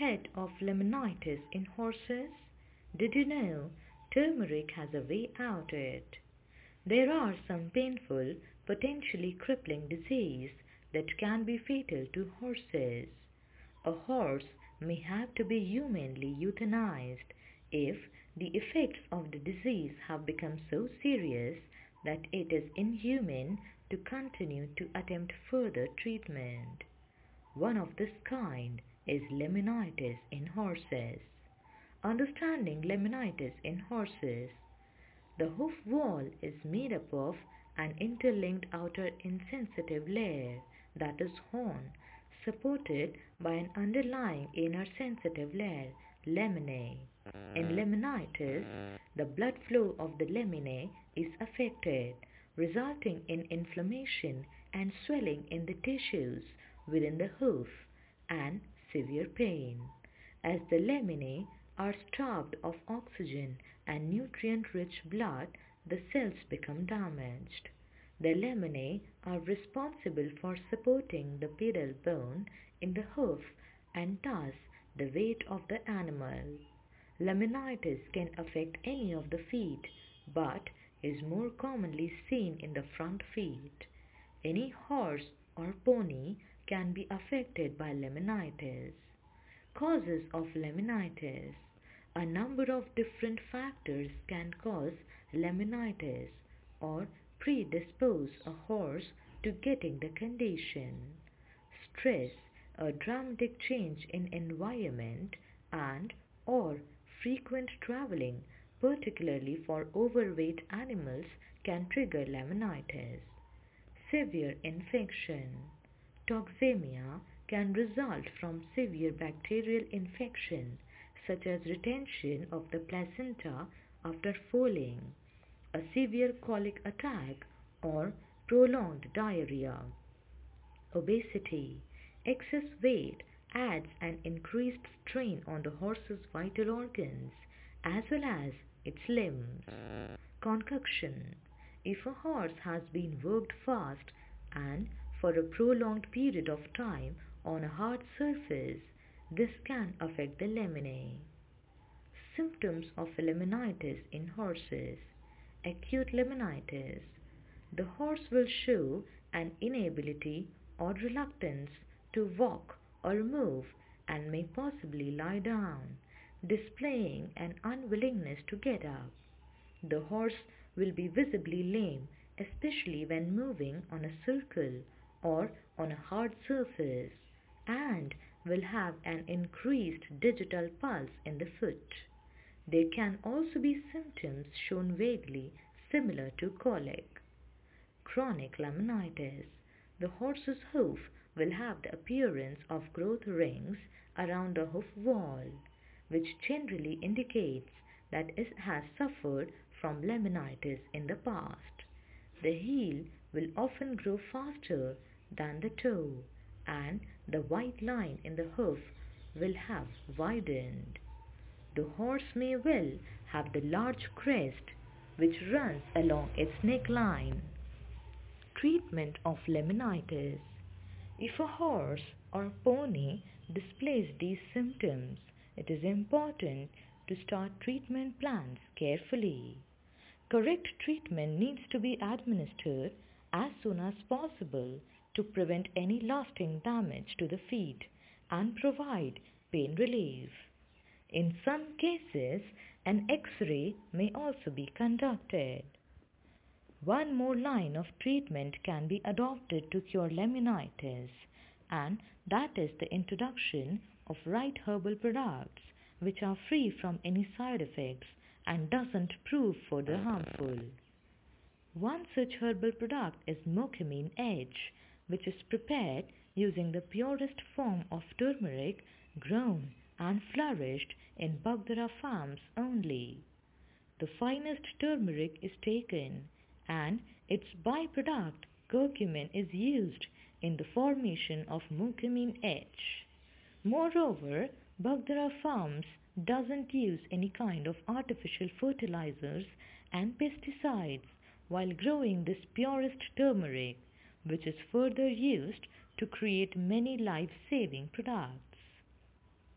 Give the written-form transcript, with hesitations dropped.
head of laminitis in horses? Did you know turmeric has a way out it? There are some painful, potentially crippling diseases that can be fatal to horses. A horse may have to be humanely euthanized if the effects of the disease have become so serious that it is inhumane to continue to attempt further treatment. One of this kind is laminitis in horses. Understanding laminitis in horses. The hoof wall is made up of an interlinked outer insensitive layer, that is horn, supported by an underlying inner sensitive layer, laminae. In laminitis, the blood flow of the laminae is affected, resulting in inflammation and swelling in the tissues within the hoof and severe pain. As the laminae are starved of oxygen and nutrient-rich blood, the cells become damaged. The laminae are responsible for supporting the pedal bone in the hoof and thus the weight of the animal. Laminitis can affect any of the feet, but is more commonly seen in the front feet. Any horse or pony can be affected by laminitis. Causes of laminitis. A number of different factors can cause laminitis or predispose a horse to getting the condition. Stress, a dramatic change in environment and or frequent traveling, particularly for overweight animals, can trigger laminitis. Severe infection. Toxemia can result from severe bacterial infection such as retention of the placenta after foaling, a severe colic attack, or prolonged diarrhea. Obesity. Excess weight adds an increased strain on the horse's vital organs as well as its limbs. Concoction. If a horse has been worked fast and for a prolonged period of time on a hard surface, this can affect the laminae. Symptoms of laminitis in horses. Acute laminitis. The horse will show an inability or reluctance to walk or move and may possibly lie down, displaying an unwillingness to get up. The horse will be visibly lame, especially when moving on a circle or on a hard surface, and will have an increased digital pulse in the foot. There can also be symptoms shown vaguely similar to colic. Chronic laminitis. The horse's hoof will have the appearance of growth rings around the hoof wall, which generally indicates that it has suffered from laminitis in the past. The heel will often grow faster than the toe, and the white line in the hoof will have widened. The horse may well have the large crest which runs along its neckline. Treatment of laminitis. If a horse or pony displays these symptoms, it is important to start treatment plans carefully. Correct treatment needs to be administered as soon as possible to prevent any lasting damage to the feet and provide pain relief. In some cases, an X-ray may also be conducted. One more line of treatment can be adopted to cure laminitis, and that is the introduction of right herbal products which are free from any side effects and doesn't prove further harmful. One such herbal product is Mocamine Edge, which is prepared using the purest form of turmeric grown and flourished in Bagdara farms only. The finest turmeric is taken and its byproduct curcumin is used in the formation of Mocamine Edge. Moreover, Bagdara farms doesn't use any kind of artificial fertilizers and pesticides while growing this purest turmeric, which is further used to create many life-saving products.